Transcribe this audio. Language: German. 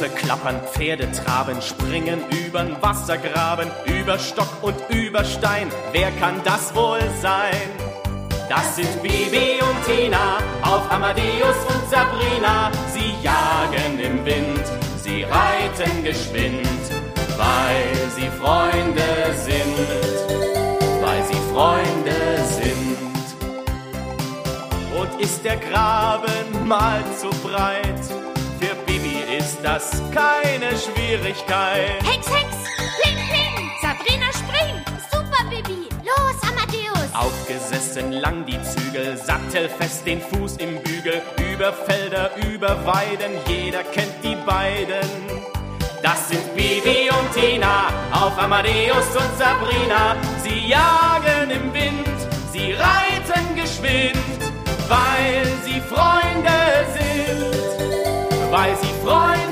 Rosse klappern, Pferde traben, springen übern Wassergraben, über Stock und über Stein. Wer kann das wohl sein? Das sind Bibi und Tina, auf Amadeus und Sabrina. Sie jagen im Wind, sie reiten geschwind, weil sie Freunde sind, weil sie Freunde sind. Und ist der Graben mal zu breit, für Bibi ist das keine Schwierigkeit. Hex, Hex, Pling, Pling, Sabrina springt, super Bibi, los Amadeus. Aufgesessen lang die Zügel, sattelfest den Fuß im Bügel, über Felder, über Weiden, jeder kennt die beiden. Das sind Bibi und Tina, auf Amadeus und Sabrina. Sie jagen im Wind, sie reiten geschwind, weil sie Freunde sind, weil sie Freunde